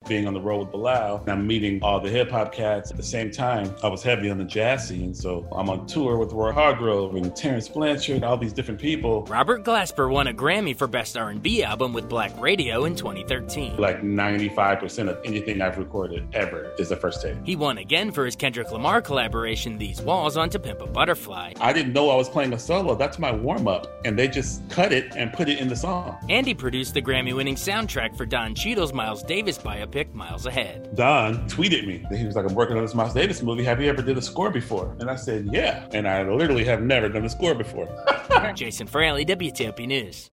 being on the road with Bilal, and I'm meeting all the hip hop cats. At the same time, I was heavy on the jazz scene, so I'm on tour with Roy Hargrove and Terrence Blanchard, all these different people. Robert Glasper won a Grammy for Best R&B Album with Black Radio in 2013. Like 95% of anything I've recorded ever is the first take. He won again for his Kendrick Lamar collaboration These Walls on To Pimp a Butterfly. I didn't know I was playing a solo. That's my warm-up, and they just cut it and put it in the song. And he produced the Grammy-winning soundtrack for Don Cheadle's Miles Davis biopic, Miles Ahead. Don tweeted me. He was like, I'm working on this Miles Davis movie. Have you ever did a score before? And I said, yeah. And I literally have never done a score before. Jason Fraley, WTOP News.